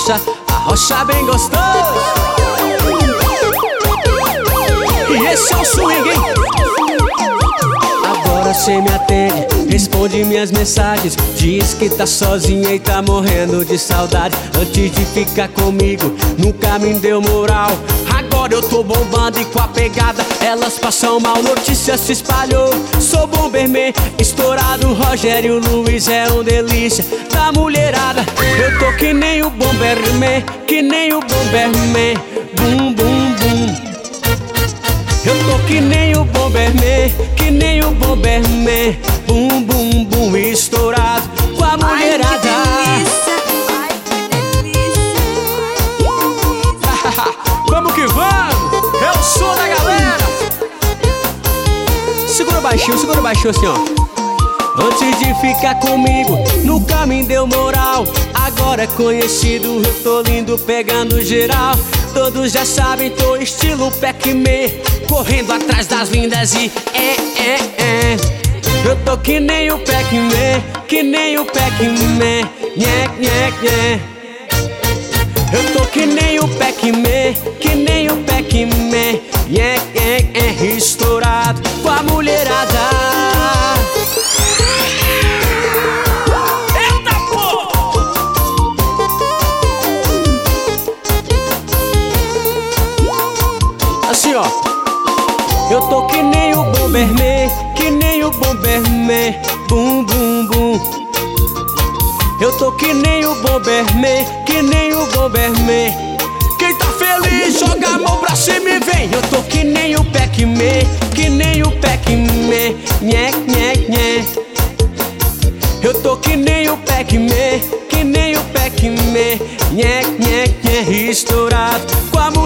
arrocha bem gostoso. E esse é o swing, hein? Agora cê me atende, responde minhas mensagens. Diz que tá sozinha e tá morrendo de saudade. Antes de ficar comigo, nunca me deu moral. Agora eu tô bombando e com a pegada elas passam mal, notícia se espalhou. Sou Bomberman, estourado, Rogério Luiz é um delícia da mulherada. Eu tô que nem o Bomberman, que nem o Bomberman, bum bum bum. Eu tô que nem o Bomberman, que nem o Bomberman, bum bum bum, estourado com a mulherada. Ai, que delícia. Vamos que vamos, é o som da galera. Segura baixinho assim, ó. Antes de ficar comigo, nunca me deu moral. Agora é conhecido, eu tô lindo, pegando geral. Todos já sabem, tô estilo Pac-Man, correndo atrás das lindas e eu tô que nem o Pac-Man, que nem o Pac-Man, nhé. Eu tô que nem o Pac-Man, que nem o Pac-Man, estourado com a mulherada. Eita porra! Assim ó, eu tô que nem o Bomberman, que nem o Bomberman, bum bum bum. Eu tô que nem o Bomberman, que nem o Bomberman. Quem tá feliz, joga a mão pra cima e vem. Eu tô que nem o Pac-Man, que nem o Pac-Man, nhé. Eu tô que nem o Pac-Man, que nem o Pac-Man, nhé, estourado com a